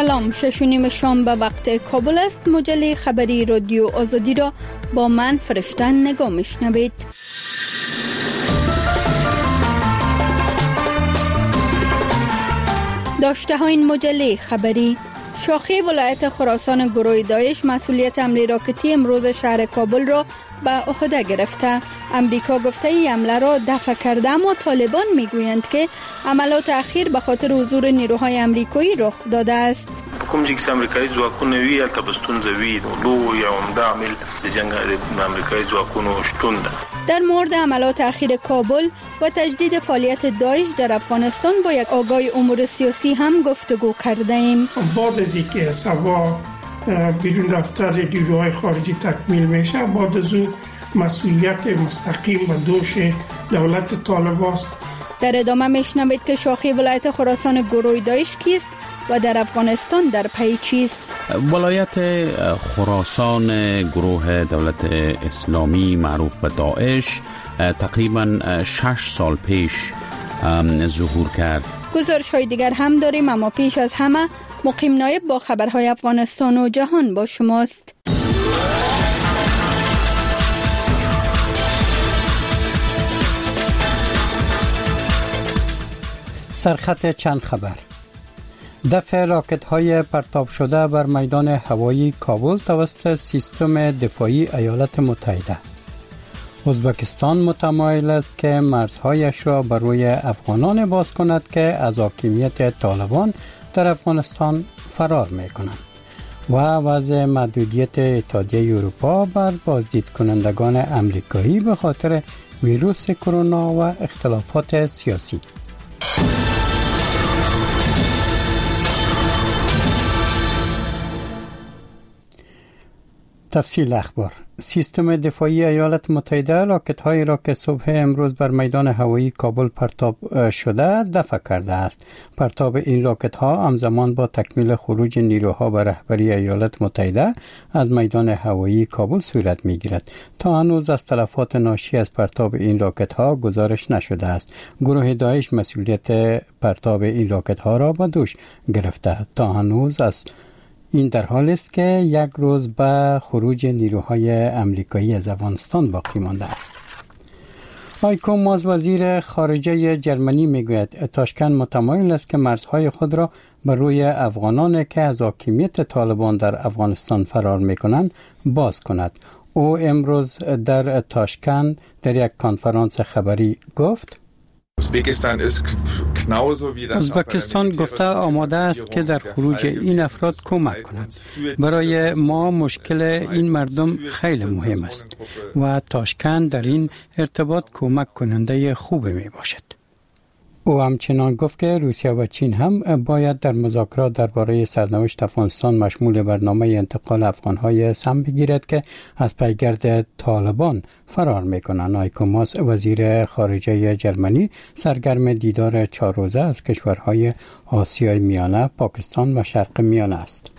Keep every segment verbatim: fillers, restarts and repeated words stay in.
سلام، شش و نیم شام به وقت کابل است. مجله خبری رادیو آزادی را با من فرشته نگاه میشنوید. داشته ها این مجله خبری: شاخه ولایت خراسان گروه داعش مسئولیت حمله راکتی امروز شهر کابل را به عهده گرفته. امریکا گفته ای حمله را دفع کرده، اما طالبان میگویند که عملات اخیر به خاطر حضور نیروهای امریکایی رخ داده است. کوم چې امریکایي ځواکونه وی التبستون زوی نو یا عمده عامل د جنگ د امریکایي ځواکونو شتون ده. در مورد عملات اخیر کابل و تجدید فعالیت داعش در افغانستان با یک آگاه امور سیاسی هم گفتگو کرده ایم. بعد از اینکه سبا بیرون رفتن نیروهای خارجی تکمیل میشه، بعد از اون مسئولیت مستقیم و دوش دولت طالبان است. در ادامه میشنوید که شاخه ولایت خراسان گروه داعش کیست و در افغانستان در پی چیست؟ ولایت خراسان گروه دولت اسلامی معروف به داعش تقریبا شش سال پیش ظهور کرد. گزارش های دیگر هم داریم، اما پیش از همه مقیم نایب با خبرهای افغانستان و جهان با شماست. سرخط چند خبر: دفع راکت های پرتاب شده بر میدان هوایی کابل توسط سیستم دفاعی ایالات متحده. ازبکستان متمایل است که مرزهایش را بر روی افغانان باز کند که از حاکمیت طالبان در افغانستان فرار می کنند و وضع محدودیت اتحادیه اروپا بر بازدید کنندگان امریکایی به خاطر ویروس کرونا و اختلافات سیاسی. تفصیل اخبار: سیستم دفاعی ایالات متحده راکت‌هایی را که صبح امروز بر میدان هوایی کابل پرتاب شده دفع کرده است. پرتاب این راکت‌ها همزمان با تکمیل خروج نیروها به رهبری ایالات متحده از میدان هوایی کابل صورت می‌گیرد. تا هنوز از تلفات ناشی از پرتاب این راکت‌ها گزارش نشده است. گروه داعش مسئولیت پرتاب این راکت‌ها را به دوش گرفته. تا هنوز از این در حال است که یک روز به خروج نیروهای امریکایی از افغانستان باقی مانده است. هایکو ماس وزیر خارجه جرمنی میگوید تاشکند متمایل است که مرزهای خود را بر روی افغانان که از حاکمیت طالبان در افغانستان فرار میکنند باز کند. او امروز در تاشکند در یک کنفرانس خبری گفت: ازبکستان گفته آماده است که در خروج این افراد کمک کند. برای ما مشکل این مردم خیلی مهم است و تاشکند در این ارتباط کمک کننده خوب می باشد. او همچنان گفت که روسیه و چین هم باید در مذاکرات درباره سرنوشت افغانستان مشمول برنامه انتقال افغان‌های سم بگیرد که از پیگرد طالبان فرار می‌کنند. هایکو ماس وزیر خارجه جرمنی سرگرم دیدار چهار روزه از کشورهای آسیای میانه، پاکستان و شرق میانه است.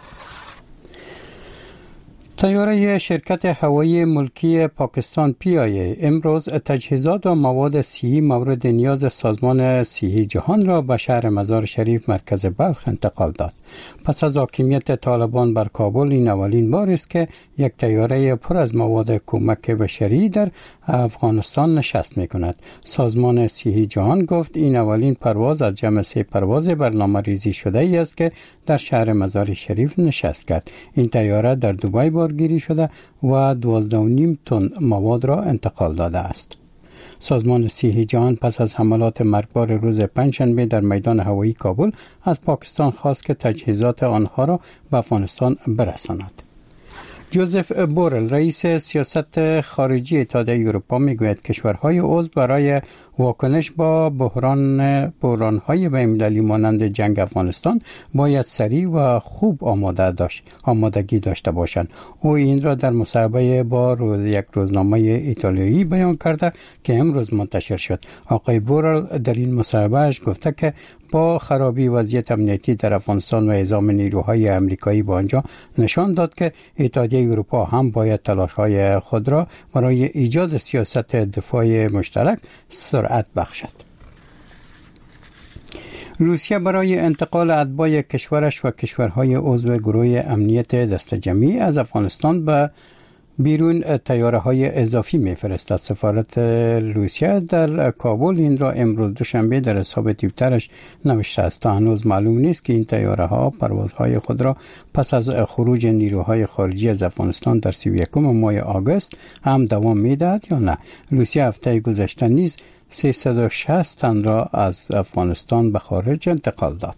طیاره شرکت هوایی ملکی پاکستان پی آی ای امروز تجهیزات و مواد صحی مورد نیاز سازمان صحی جهان را به شهر مزار شریف مرکز بلخ انتقال داد. پس از حاکمیت طالبان بر کابل این اولین بار است که یک طیاره پر از مواد کمک بشری در افغانستان نشست می کند. سازمان صحی جهان گفت این اولین پرواز از جمع سه پرواز برنامه ریزی شده ای است که در شهر مزار شریف نشست کرد. این طیاره در دبی بارگیری شده و دوازده و نیم تن مواد را انتقال داده است. سازمان صحی جهان پس از حملات مرگبار روز پنجشنبه در میدان هوایی کابل از پاکستان خواست که تجهیزات آنها را به افغانستان برساند. جوزف بورل رئیس سیاست خارجی اتحادیه اروپا میگوید کشورهای عضو برای واکنش با بحران بحران‌های بین‌المللی مانند جنگ افغانستان باید سریع و خوب آماده داشت آمادگی داشته باشند. او این را در مصاحبه با روز یک روزنامه ایتالیایی بیان کرده که امروز منتشر شد. آقای بورل در این مصاحبهش گفته که با خرابی وضعیت امنیتی در افغانستان و اعزام نیروهای امریکایی به آنجا نشان داد که اتحادیه اروپا هم باید تلاش‌های خود را برای ایجاد سیاست دفاعی مشترک سرعت بخشد. روسیه برای انتقال اتباع کشورش و کشورهای عضو گروه امنیت دست جمعی از افغانستان به بیرون تیاره های اضافی میفرستد. سفارت روسیه در کابل این را امروز دوشنبه در حساب توییترش نوشته است. تا هنوز معلوم نیست که این تیاره ها پروازهای خود را پس از خروج نیروهای خارجی از افغانستان در سی و یکم ماه آگوست هم دوام میدهد یا نه. روسیه هفته گذشته نیز سیصد و شصت تن را از افغانستان به خارج انتقال داد.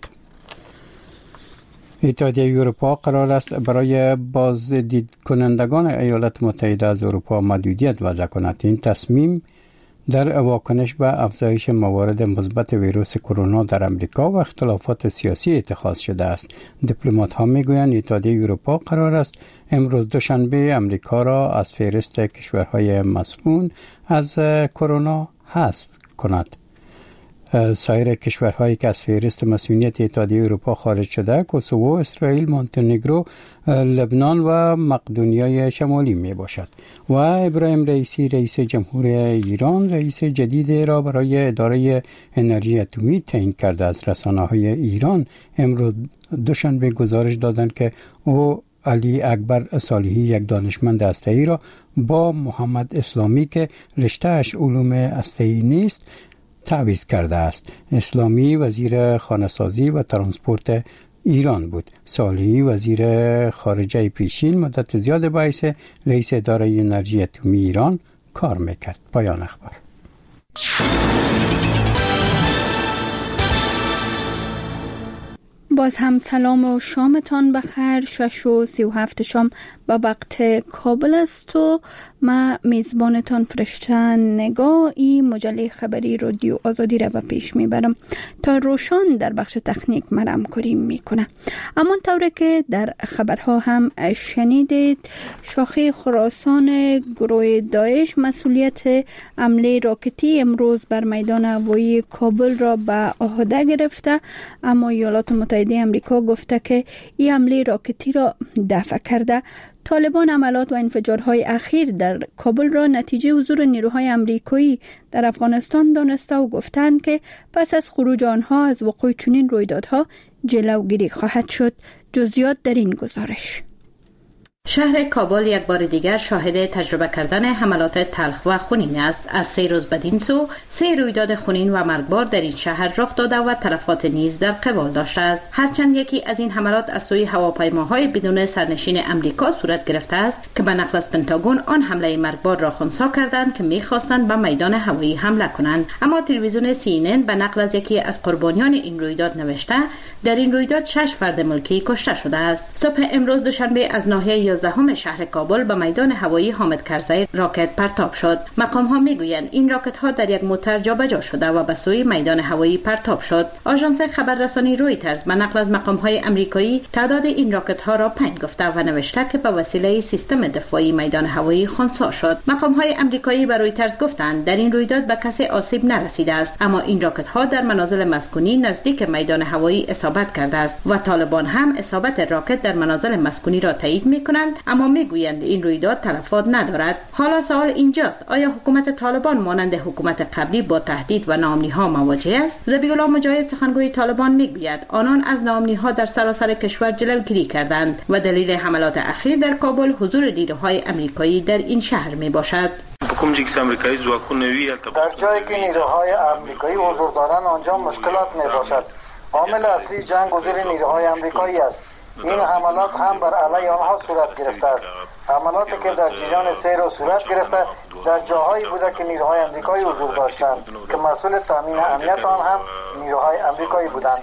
اتحادیه اروپا قرار است برای بازدید کنندگان ایالات متحده از اروپا محدودیت وضع کند. این تصمیم در واکنش به افزایش موارد مثبت ویروس کرونا در امریکا و اختلافات سیاسی اتخاذ شده است. دیپلمات ها میگویند اتحادیه اروپا قرار است امروز دوشنبه امریکا را از فهرست کشورهای مسئول از کرونا حذف کند. سایر کشورهایی که از فهرست مسئولیت اتحادیه اروپا خارج شده کوسوو، اسرائیل، مونتنگرو، لبنان و مقدونیای شمالی می باشد. و ابراهیم رئیسی رئیس جمهور ایران رئیس جدید را برای اداره انرژی اتمی تعیین کرده. از رسانه‌های ایران امروز دوشنبه گزارش دادند که او علی اکبر صالحی یک دانشمند هسته‌ای را با محمد اسلامی که رشته‌اش علوم هسته‌ای نیست تعویض کرده است. اسلامی وزیر خانه‌سازی و ترانسپورت ایران بود. صالحی وزیر خارجه پیشین مدت زیاد به حیث رئیس اداره انرژی اتمی ایران کار میکرد. پایان اخبار. باز هم سلام و شامتان بخیر. شش و سی و هفت شام با وقت کابل است و ما میزبانتان فرشته نگاهی مجله خبری رادیو آزادی را پیش میبرم تا روشان در بخش تکنیک مرم کریم میکنه. اما طوری که در خبرها هم شنیدید، شاخه خراسان گروه داعش مسئولیت حمله راکتی امروز بر میدان هوایی کابل را به عهده گرفته، اما ایالات متحده امریکا گفته که این حمله راکتی را دفع کرده. طالبان عملات و انفجارهای اخیر در کابل را نتیجه حضور نیروهای امریکایی در افغانستان دانسته و گفتند که پس از خروج آنها از وقوع چنین رویدادها جلوگیری خواهد شد. جزئیات در این گزارش. شهر کابل یک بار دیگر شاهد تجربه کردن حملات تلخ و خونین است. از سه روز بدین سو سه رویداد خونین و مرگبار در این شهر رخ داده و تلفات نیز در قبال داشته است. هرچند یکی از این حملات از سوی هواپیماهای بدون سرنشین امریکا صورت گرفته است که به نقل از پنتاگون آن حمله مرگبار را خنثی کردند که می‌خواستند به میدان هوایی حمله کنند. اما تلویزیون سی ان ان به نقل از یکی از قربانیان این رویداد نوشته در این رویداد شش فرد ملکی کشته شده است. صبح امروز دوشنبه از ناحیه یازدهم شهر کابل به میدان هوایی حامد کرزی راکت پرتاب شد. مقام ها میگویند این راکت ها در یک موتر جابجا شده و به سوی میدان هوایی پرتاب شد. آژانس خبررسانی رویترز به نقل از مقام های امریکایی تعداد این راکت ها را پنج گفته و نوشته که به وسیله سیستم دفاعی میدان هوایی خنثی شد. مقام های امریکایی به رویترز گفتند در این رویداد به کسی آسیب نرسیده است، اما این راکت ها در منازل مسکونی نزدیک میدان هوایی اصابت کرده است و طالبان هم اصابت راکت در منازل مسکونی را تایید میکنند، اما میگویند این رویداد تلفات ندارد. حالا سوال اینجاست، آیا حکومت طالبان مانند حکومت قبلی با تهدید و ناامنی ها مواجه است؟ ذبیح الله مجاهد سخنگوی طالبان میگوید آنان از ناامنی ها در سراسر کشور جلوگیری کردند و دلیل حملات اخیر در کابل حضور نیروهای امریکایی در این شهر می باشد. در جایی که نیروهای امریکایی حضور دارند آنجا مشکلات می باشد. عامل اصلی جنگ حضور نیروهای امریکایی است. این حملات هم بر علیه آنها صورت گرفته است. حملاتی که در جریان سیر و صورت گرفته در جاهایی بوده که نیروهای امریکایی حضور داشتند که مسئول تامین امنیت آن هم نیروهای امریکایی بودند.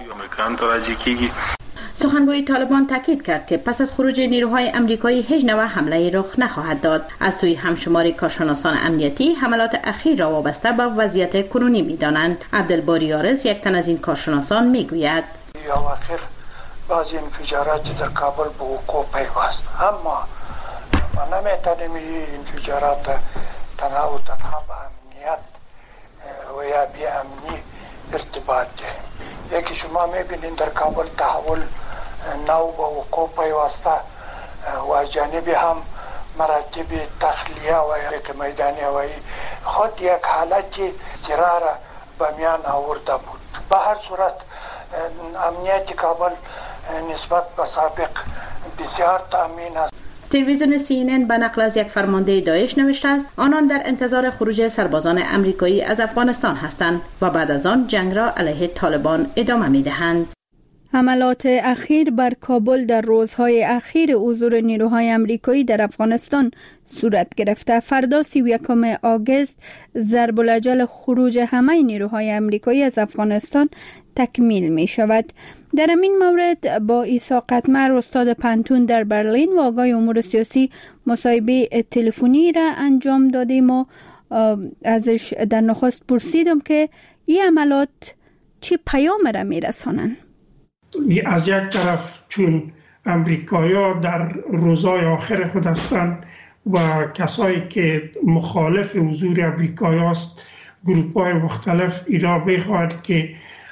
سخنگوی طالبان تاکید کرد که پس از خروج نیروهای امریکایی هیچ نوع حمله رخ نخواهد داد. از سوی همشمار کارشناسان امنیتی حملات اخیر را وابسته به وضعیت کنونی می‌دانند. عبدالباری آرز یک تن از این کارشناسان میگوید بعضی انفجارات در کابل به وقوع پیوست، اما ما نمیتونیم این انفجارات تنها و تنها به امنیت و یا بی امنی ارتباط ده. یکی شما میبینید در کابل تحول نو به وقوع پیوسته و جانبی هم مراتب تخلیه و یا میدان هوایی خود یک حالت اضطرار به میان آورده بود. به هر صورت امنیت کابل نسبت به سابق بسیار تأمین است. تلویزیون سی ان ان به نقل از یک فرمانده داعش نوشته است آنان در انتظار خروج سربازان امریکایی از افغانستان هستند و بعد از آن جنگ را علیه طالبان ادامه می‌دهند. حملات اخیر بر کابل در روزهای اخیر حضور نیروهای امریکایی در افغانستان صورت گرفته. فردا سی و یکم آگوست ضرب الاجل خروج همه نیروهای امریکایی از افغانستان تکمیل می شود. در این مورد با عیسی قطمر استاد پنتون در برلین و آقای امور سیاسی مصاحبه تلفنی را انجام دادیم و ازش در نخست پرسیدم که این عملات چه پیام را می رسانند؟ از یک طرف چون امریکایی‌ها در روزهای آخر خود هستند و کسایی که مخالف حضور امریکایی است گروه‌های مختلف ایرا بخواهد که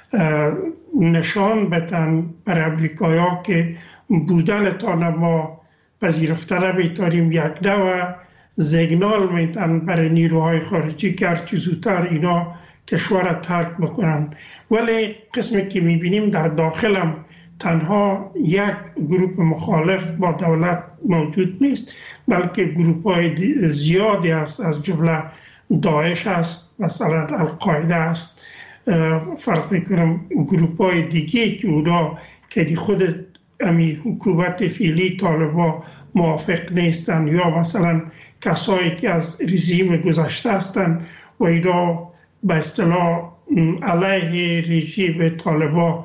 نشان بدن بر امریکایی‌ها که بودن طالبا پذیرفته را بیتاریم یک نوع سیگنال میتن برای نیروهای خارجی که هرچی زودتر اینا کشور را ترک بکنن. ولی قسمی که میبینیم در داخلم تنها یک گروه مخالف با دولت موجود نیست بلکه گروه های زیادی است از جمله داعش است، مثلا القاعده است، فرض میکنم گروه های دیگه که اونا که دی خود امی حکومت فعلی طالبا موافق نیستن یا مثلا کسایی که از رژیم گذشته هستند و اینا به اصطلاح علیه رژیم طالبا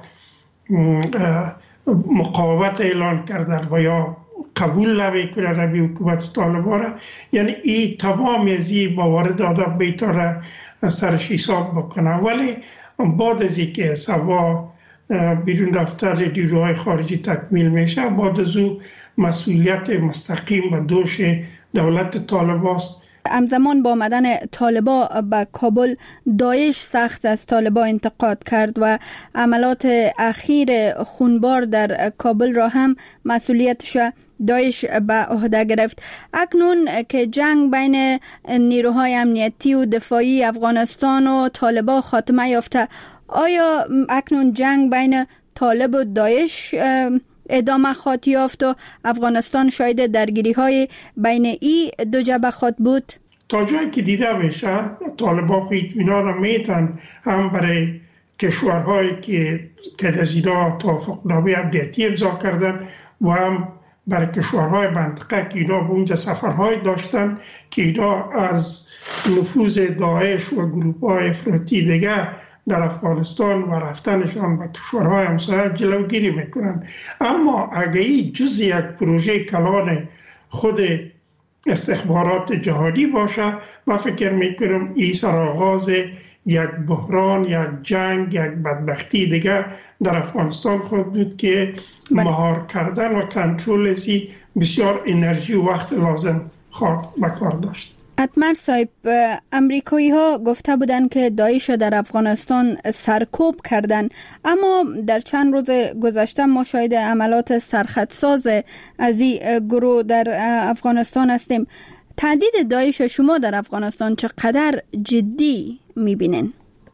مقاومت اعلان کردن و یا قبول نمی کنند روی حکومت طالبا را، یعنی این تمام ازی باورد آدم بیتاره سرش حساب بکنه. ولی بعد از اینکه سوا بیرون رفتن نیروهای خارجی تکمیل میشه بعد از او مسئولیت مستقیم و دوش دولت طالبا است. همزمان با آمدن طالبا به کابل داعش سخت از طالبا انتقاد کرد و عملات اخیر خونبار در کابل را هم مسئولیتش داعش به عهده گرفت. اکنون که جنگ بین نیروهای امنیتی و دفاعی افغانستان و طالبا خاتمه یافته، آیا اکنون جنگ بین طالب و داعش ادامه خواهد یافت و افغانستان شاید درگیری های بین ای دو جبهه خواهد بود؟ تا جایی که دیده میشه طالبان خود اطمینان را میتن هم برای کشورهایی که که از اینا توافقنامه امنیتی امضا کردن و هم برای کشورهای منطقه که اینا به اونجا سفرهای داشتن که اینا از نفوذ داعش و گروه‌های افراطی دیگه در افغانستان و رفتنشان به کشورهای همسایه جلوگیری میکنن. اما اگه این جز یک پروژه کلان خود استخبارات جهانی باشه، من فکر میکنم این سرآغاز یک بحران، یک جنگ، یک بدبختی دیگه در افغانستان خود بود که مهار کردن و کنترل ازی بسیار انرژی و وقت لازم خواه بکار داشت. قطمر صاحب، امریکایی ها گفته بودند که داعش در افغانستان سرکوب کردند، اما در چند روز گذشته ما شاهد عملات سرخطساز از این گروه در افغانستان هستیم. تهدید داعش شما در افغانستان چقدر جدی میبینین؟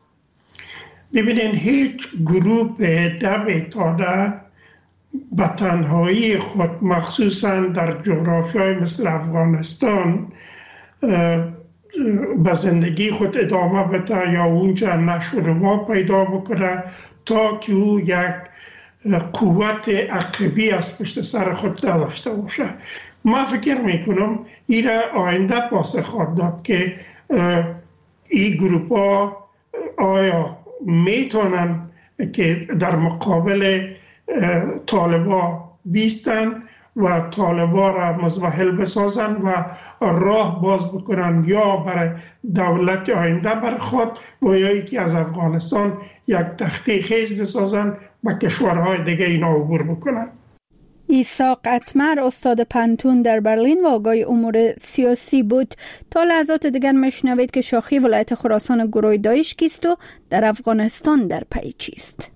ببینین هیچ گروه نمیتونه به تنهایی خود مخصوصا در جغرافیای مثل افغانستان به زندگی خود ادامه بده یا اونجا نشو و نما پیدا بکنه تا که او یک قوت عقبی از پشت سر خود نداشته باشه. من فکر میکنم این را آینده پاسخ خواهد داد که این گروپ ها آیا میتونن که در مقابل طالبا بیستن و طالبا را مزمحل بسازن و راه باز بکنن یا برای دولت آینده برخواد و یا یکی از افغانستان یک تخته خیز بسازن و کشورهای دیگه اینا عبور بکنن. عیسی قطمر استاد پنتون در برلین و آقای امور سیاسی بود. تا لحظات دیگر میشنوید که شاخی ولایت خراسان گروه داعش کیست و در افغانستان در پی چیست.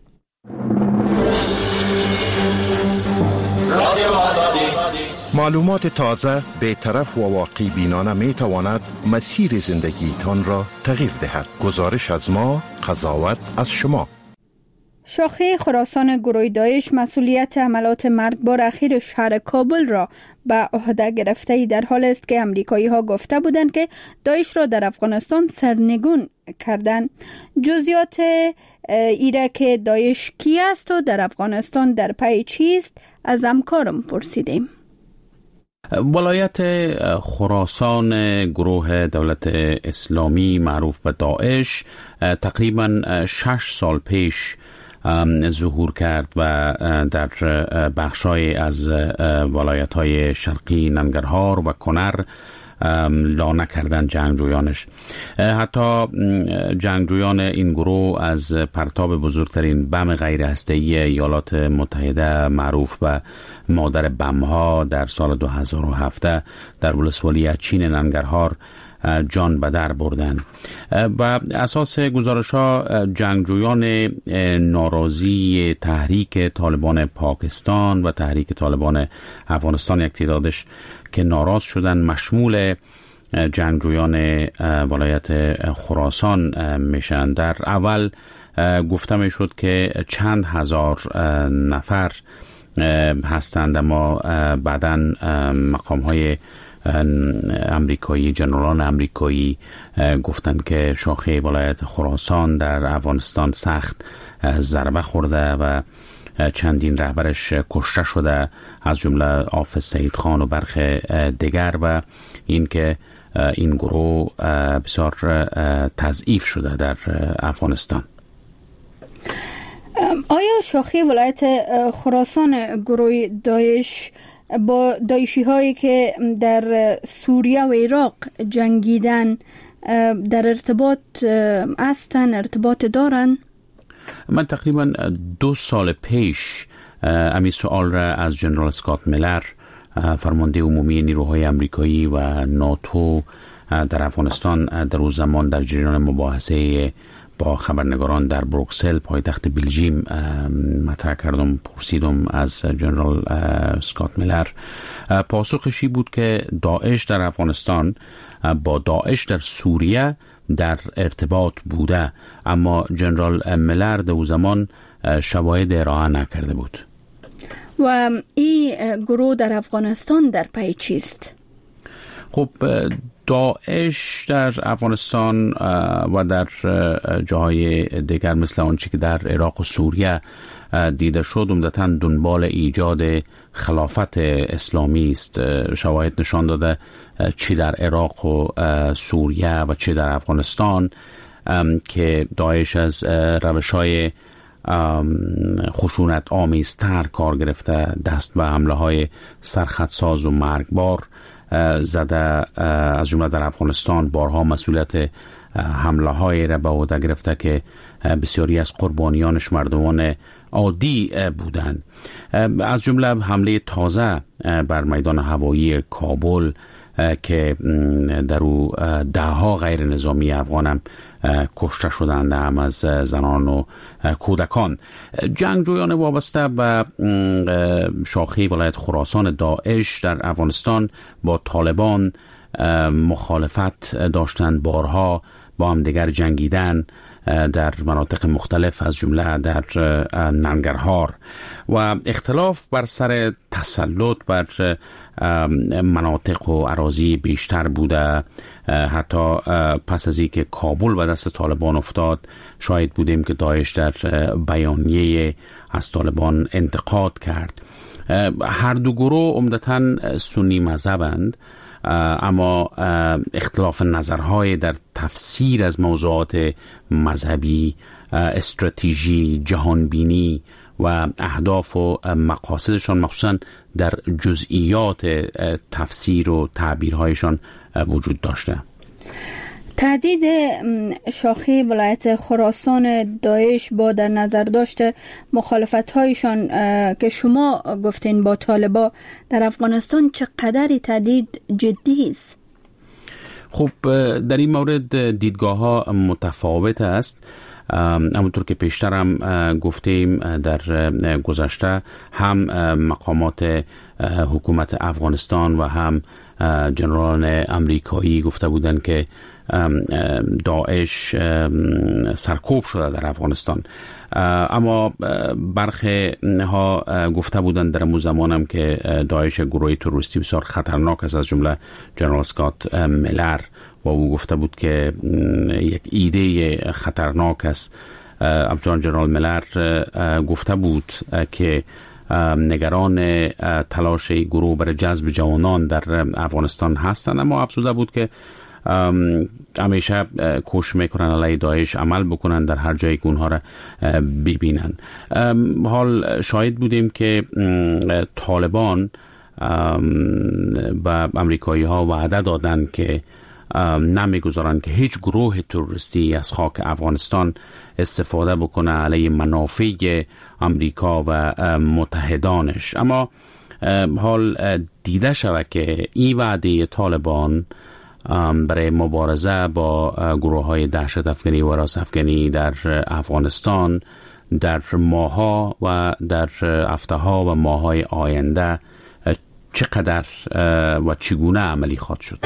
معلومات تازه، بی‌طرف و واقعی بینانه می تواند مسیر زندگیتان را تغییر دهد. گزارش از ما، قضاوت از شما. شاخه خراسان گروه داعش مسئولیت عملات مرگبار اخیر شهر کابل را به عهده گرفته، در حال است که امریکایی ها گفته بودند که داعش را در افغانستان سرنگون کردند. جزئیات ایره که داعش کی است و در افغانستان در پی چیست از همکارم پرسیدیم. ولایت خراسان گروه دولت اسلامی معروف به داعش تقریبا شش سال پیش ظهور کرد و در بخشای از ولایت‌های شرقی ننگرهار و کنر لانه کردن جنگجویانش. حتی جنگجویان این گروه از پرتاب بزرگترین بم غیر هسته‌ای ایالات متحده معروف به مادر بم‌ها در سال دو هزار و هفت در ولسوالی چین ننگرهار جان به در بردند. و اساس گزارش‌ها جنگجویان ناراضی تحریک طالبان پاکستان و تحریک طالبان افغانستان یک تعدادش که ناراض شدن مشمول جنگجویان ولایت خراسان میشن. در اول گفته میشد که چند هزار نفر هستند، اما بعداً مقام‌های امریکایی، جنرالان امریکایی گفتند که شاخه ولایت خراسان در افغانستان سخت ضربه خورده و چندین رهبرش کشته شده، از جمله حافظ سعید خان و برخی دیگر، و این که این گروه بسیار تضعیف شده در افغانستان. آیا شاخه ولایت خراسان گروه داعش با داعشی هایی که در سوریه و عراق جنگیدن در ارتباط هستن، ارتباط دارن؟ من تقریبا دو سال پیش امی سوال را از جنرال اسکات میلر، فرمانده عمومی نیروهای امریکایی و ناتو در افغانستان، در اون زمان در جریان مباحثه با خبرنگاران در بروکسل پایتخت بلژیم مطرح کردم، پرسیدم از جنرال اسکات میلر. پاسخشی بود که داعش در افغانستان با داعش در سوریه در ارتباط بوده، اما جنرال میلر در اون زمان شواهد ارائه نکرده بود. و این گروه در افغانستان در پی چیست؟ خب داعش در افغانستان و در جاهای دیگر مثل آنچه که در عراق و سوریه دیده شد عمدتاً دنبال ایجاد خلافت اسلامی است. شواهد نشان داده چی در عراق و سوریه و چی در افغانستان که داعش از روش‌های خشونت آمیزتر کار گرفته، دست به حمله های سرخطساز و مرگبار زده، از جمله در افغانستان بارها مسئولیت حمله های را به عهده گرفته که بسیاری از قربانیانش مردمان عادی بودند. از جمله حمله تازه بر میدان هوایی کابل که در او ده ها غیر نظامی افغان هم کشته شدند، هم از زنان و کودکان. جنگجویان وابسته به شاخه ولایت خراسان داعش در افغانستان با طالبان مخالفت داشتند، بارها با هم دیگر جنگیدن در مناطق مختلف از جمله در ننگرهار، و اختلاف بر سر تسلط بر مناطق و اراضی بیشتر بوده. حتی پس از اینکه کابل به دست طالبان افتاد شاهد بودیم که داعش در بیانیه از طالبان انتقاد کرد. هر دو گروه عمدتاً سنی مذهبند، اما اختلاف نظرهای در تفسیر از موضوعات مذهبی، استراتژی، جهانبینی و اهداف و مقاصدشان مخصوصا در جزئیات تفسیر و تعبیرهایشان وجود داشته. تهدید شاخه ولایت خراسان داعش با در نظر داشته مخالفت‌هایشان که شما گفتین با طالبان در افغانستان چقدر تهدید جدی است؟ خب در این مورد دیدگاه ها متفاوت است. همونطور که پیشتر هم گفتیم در گذشته هم مقامات حکومت افغانستان و هم جنرالان امریکایی گفته بودند که داعش سرکوب شده در افغانستان. اما برخی ها گفته بودند در امو زمانم که داعش گروهی تروریستی بسیار خطرناک است، از جمله جنرال اسکات میلر و او گفته بود که یک ایده خطرناک است. همچنان جنرال میلر گفته بود که نگران تلاش گروه برای جذب جوانان در افغانستان هستند، اما افزوده بود که همیشه کوشش میکنن علیه داعش عمل بکنن در هر جایی که اونها را ببینن. حال شاهد بودیم که طالبان به امریکایی ها وعده دادن که نمیگذارن که هیچ گروه تروریستی از خاک افغانستان استفاده بکنه علیه منافع امریکا و متحدانش. اما حال دیده شود که این وعده طالبان برای مبارزه با گروه های دهشت افغانی و راست افغانی در افغانستان در ماها و در هفته ها و ماه های آینده چقدر و چگونه عملی خواهد شد؟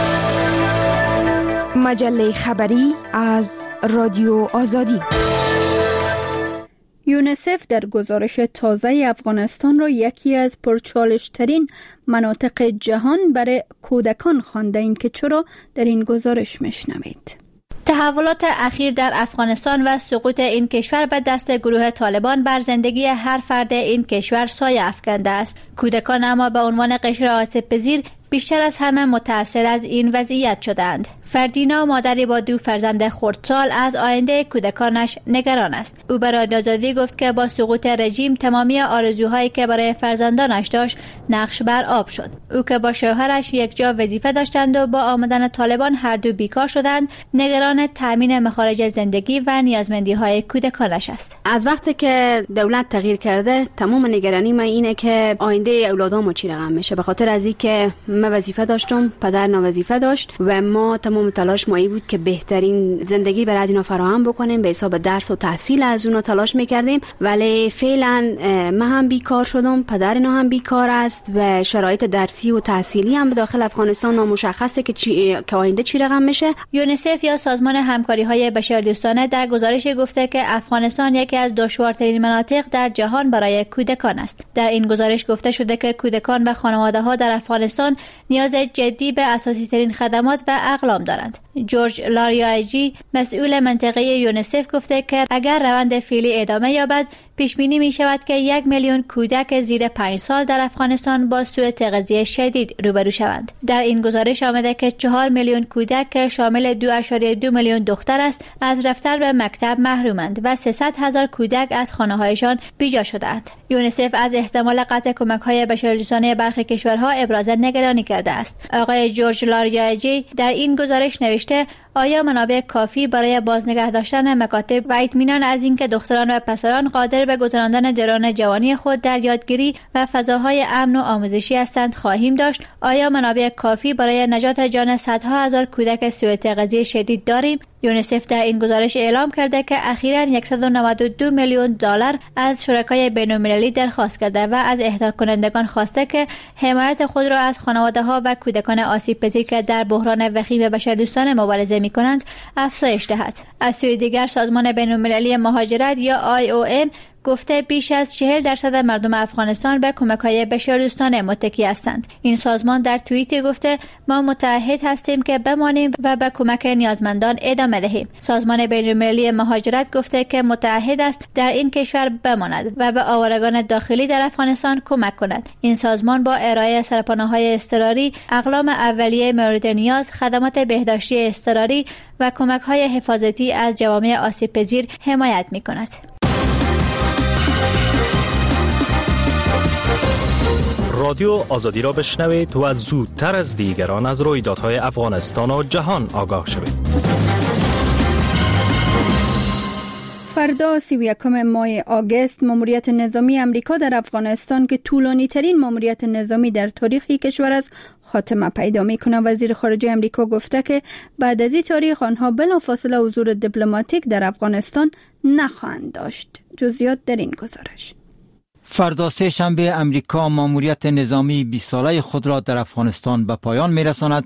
مجله خبری از رادیو آزادی. یونیسف در گزارش تازه افغانستان را یکی از پرچالش‌ترین مناطق جهان برای کودکان خوانده. این که چرا در این گزارش میشنوید. تحولات اخیر در افغانستان و سقوط این کشور به دست گروه طالبان بر زندگی هر فرد این کشور سایه افکنده است. کودکان اما به عنوان قشر آسیب‌پذیر بیشتر از همه متأثر از این وضعیت شدند. فردینا، مادری با دو فرزند خردسال، از آینده کودکانش نگران است. او به رادیو آزادی گفت که با سقوط رژیم تمامی آرزوهایی که برای فرزندانش داشت نقش بر آب شد. او که با شوهرش یک جا وظیفه داشتند و با آمدن طالبان هر دو بیکار شدند، نگران تامین مخارج زندگی و نیازمندی‌های کودکانش است. از وقتی که دولت تغییر کرده، تمام نگرانی من اینه که آینده اولادامو چی رقم میشه، به خاطر از اینکه من وظیفه داشتم، پدر نوظیفه داشت و ما تمام تلاش ما ای بود که بهترین زندگی برای از اینا فراهم بکنیم، به حساب درس و تحصیل از اونا تلاش میکردیم. ولی فعلا من هم بیکار شدم، پدر اینا هم بیکار است و شرایط درسی و تحصیلی هم به داخل افغانستان نامشخصه که چی که آینده چی رقم میشه. یونیسف یا سازمان همکاری‌های بشردوستانه در گزارش گفته که افغانستان یکی از دشوارترین مناطق در جهان برای کودکان است. در این گزارش گفته شده که کودکان و خانواده‌ها در افغانستان نیاز جدی به اساسی ترین خدمات و اقلام دارند. جورج لاریاجی، مسئول منطقه یونیسف، گفته که اگر روند فعلی ادامه یابد، پیش بینی می شود که یک میلیون کودک زیر پنج سال در افغانستان با سوء تغذیه شدید روبرو شوند. در این گزارش آمده که چهار میلیون کودک که شامل دو اشاریه دو میلیون دختر است، از رفتن به مکتب محرومند و سیصد هزار کودک از خانه‌هایشان بیجا شدند. یونیسف از احتمال قطع کمک‌های بشردوستانه برخی کشورها ابراز نگرانی کرده است. آقای جورج لاریاجی در این گزارش نوشته: آیا منابع کافی برای بازنگه داشتن مکاتب و اطمینان از اینکه دختران و پسران قادر به گذراندن دوران جوانی خود در یادگیری و فضاهای امن و آموزشی هستند خواهیم داشت؟ آیا منابع کافی برای نجات جان صدها هزار کودک سوء تغذیه شدید داریم؟ یونیسف در این گزارش اعلام کرده که اخیراً صد و نود و دو میلیون دلار از شرکای بین‌المللی درخواست کرده و از اهدا کنندگان خواسته که حمایت خود را از خانواده‌ها و کودکان آسیب‌پذیر که در بحران وخیم بشردوستانه مبارزه می‌کنند افزایش دهد. از سوی دیگر سازمان بین‌المللی مهاجرت یا آی او ام گفته بیش از چهل درصد مردم افغانستان به کمک‌های بشردوستانه متکی هستند. این سازمان در توییتی گفته: ما متعهد هستیم که بمانیم و به کمک نیازمندان ادامه دهیم. سازمان بین‌المللی مهاجرت گفته که متعهد است در این کشور بماند و به آوارگان داخلی در افغانستان کمک کند. این سازمان با ارائه سرپناه‌های اضطراری، اقلام اولیه مورد نیاز، خدمات بهداشتی اضطراری و کمک‌های حفاظتی از جوامع آسیب‌پذیر حمایت می‌کند. رادیو آزادی را بشنوید و زودتر از دیگران از رویدادهای افغانستان و جهان آگاه شوید. فردا سی و یکم ماه آگوست ماموریت نظامی امریکا در افغانستان که طولانی ترین ماموریت نظامی در تاریخ کشور است خاتمه پیدا میکنه. وزیر خارجه امریکا گفته که بعد از این تاریخ آنها بلافاصله حضور دیپلماتیک در افغانستان نخواهند داشت. جزئیات در این گزارش. فردا سه شنبه امریکا ماموریت نظامی بیست ساله خود را در افغانستان به پایان میرساند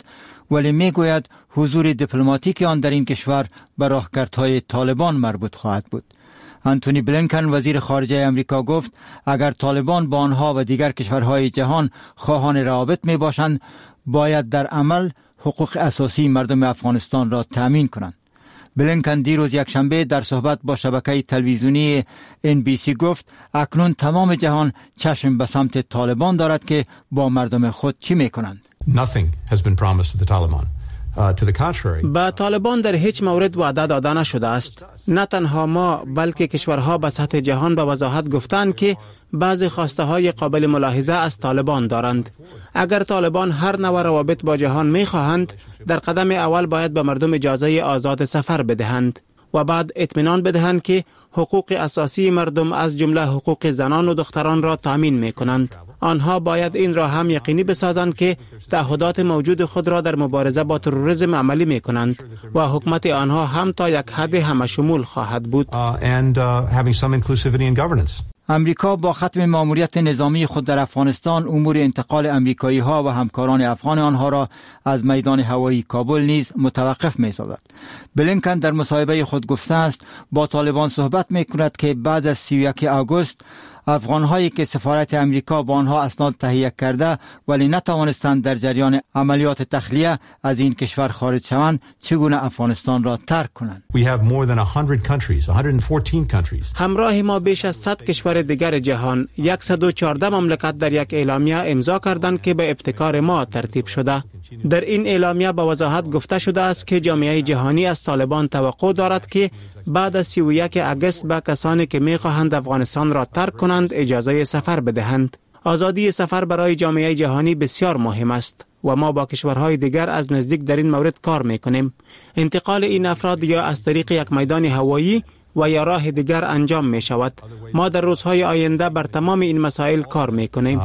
ولی میگوید حضور دیپلماتیک آن در این کشور به راهکردهای طالبان مربوط خواهد بود. انتونی بلینکن وزیر خارجه امریکا گفت اگر طالبان با آنها و دیگر کشورهای جهان خواهان روابط می باشند باید در عمل حقوق اساسی مردم افغانستان را تامین کنند. بلینکن دیروز یک شنبه در صحبت با شبکه تلویزیونی ان بی سی گفت اکنون تمام جهان چشم به سمت طالبان دارد که با مردم خود چی می کنند. Nothing has been promised to the Taliban. Uh, to the contrary. با طالبان در هیچ مورد وعده داده نشده است. نه تنها ما بلکه کشورها به سطح جهان به وضاحت گفتند که بعضی خواسته های قابل ملاحظه از طالبان دارند. اگر طالبان هر نوع روابط با جهان می خواهند در قدم اول باید به مردم اجازه آزاد سفر بدهند و بعد اطمینان بدهند که حقوق اساسی مردم از جمله حقوق زنان و دختران را تامین می کنند. آنها باید این را هم یقینی بسازند که تعهدات موجود خود را در مبارزه با تروریسم عملی می کنند و حکومت آنها هم تا یک حد همه شمول خواهد بود. Uh, and, uh, having some inclusivity in governance. امریکا با ختم ماموریت نظامی خود در افغانستان امور انتقال امریکایی ها و همکاران افغان آنها را از میدان هوایی کابل نیز متوقف می سازد. بلینکن در مصاحبه خود گفته است با طالبان صحبت می کند که بعد از سی و یک آگوست افغان هایی که سفارت امریکا با آنها اسناد تهیه کرده ولی نتوانستند در جریان عملیات تخلیه از این کشور خارج شوند چگونه افغانستان را ترک کنند. We have more than one hundred countries, one hundred fourteen countries. همراه ما بیش از صد کشور دیگر جهان صد و چهارده مملکت در یک اعلامیه امضا کردند که به ابتکار ما ترتیب شده. در این اعلامیه با وضاحت گفته شده است که جامعه جهانی از طالبان توقع دارد که بعد از سی و یک آگوست به کسانی که می‌خواهند افغانستان را ترک کنند اجازه سفر بدهند. آزادی سفر برای جامعه جهانی بسیار مهم است و ما با کشورهای دیگر از نزدیک در این مورد کار می‌کنیم. انتقال این افراد یا از طریق یک میدان هوایی و یا راه دیگر انجام می شود. ما در روزهای آینده بر تمام این مسائل کار می‌کنیم.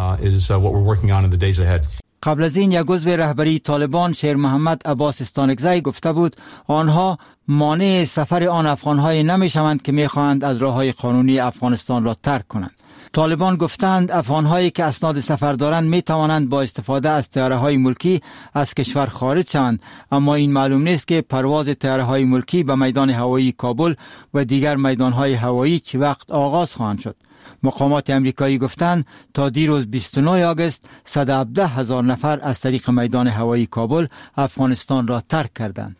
قبل از این یک عضو رهبری طالبان شیر محمد عباس استانکزی گفته بود آنها مانع سفر آن افغان‌های نمی‌شوند که می‌خواهند از راه‌های قانونی افغانستان را ترک کنند. طالبان گفتند افغان‌هایی که اسناد سفر دارند می‌توانند با استفاده از طیاره‌های ملکی از کشور خارج شوند، اما این معلوم نیست که پرواز طیاره‌های ملکی به میدان هوایی کابل و دیگر میدان‌های هوایی چه وقت آغاز خواهند شد. مقامات امریکایی گفتند تا دیروز بیست و نه آگوست صد و هفده هزار نفر از طریق میدان هوایی کابل افغانستان را ترک کردند.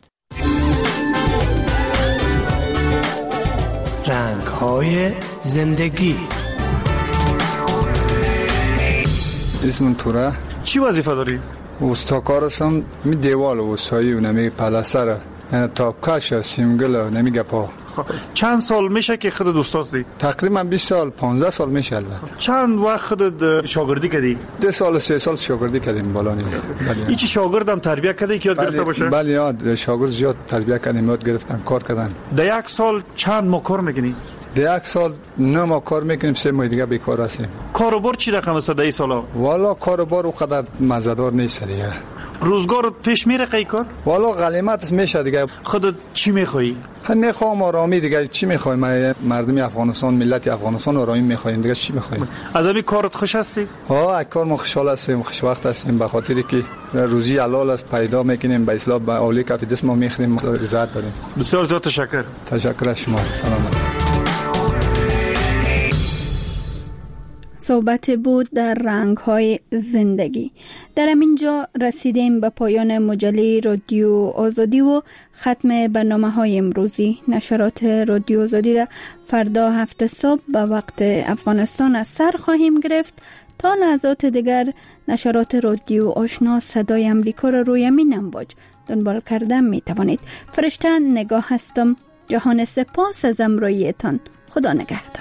رنگ‌های زندگی. اسم توره. چی وظیفه داری؟ استاکار هستم. می دیوال وسایی و نمی پلستر تاپکش سیمگل و نمی گپا. چند سال میشه که خودت استاد دی؟ تقریبا بیست سال پانزده سال میشه البته. چند وقت خودت شاگردی کردی؟ ده سال سه سال شاگردی کردیم بالا نیست. این چی شاگردم تربیت کردی که یاد گرفته باشه؟ بله یاد شاگرد زیاد تربیت کردیم یاد گرفتن کار کردن. در یک سال چند ماه کار میکنی؟ در یک سال نه ماه کار میکنیم سه ماه دیگه بیکار هستیم. کاروبار چی رقم است در این سالا؟ والا کاروبار اونقدر مزه‌دار نیست دیگه. روزگارت پیش میره قی کار؟ والا غلیمت میشه دیگه. خودت چی میخوایی؟ هم میخوام آرامی دیگه. چی میخوای؟ ما مردم افغانستان ملت افغانستان آرامی میخوایم دیگه. چی میخوایم؟ از همین کارت خوش هستی؟ ها از کار ما خوشحال هستیم خوش وقت هستیم به خاطری که روزی حلال است پیدا میکنیم به اصلاح به اولی کف دست ما میخریم رضایت داریم. بسیار زیاد تشکر. تشکر از شما. سلامت. صحبت بود در رنگ‌های زندگی. در همینجا رسیدیم به پایان مجله رادیو آزادی و ختم برنامه‌های امروزی. نشرات رادیو آزادی را فردا هفت صبح به وقت افغانستان از سر خواهیم گرفت. تا لحظات دیگر نشرات رادیو آشنا صدای امریکا را روی همین امواج دنبال کردن می توانید. فرشته نگاه هستم. جهان سپاس از همراهیتان. خدا نگهدار.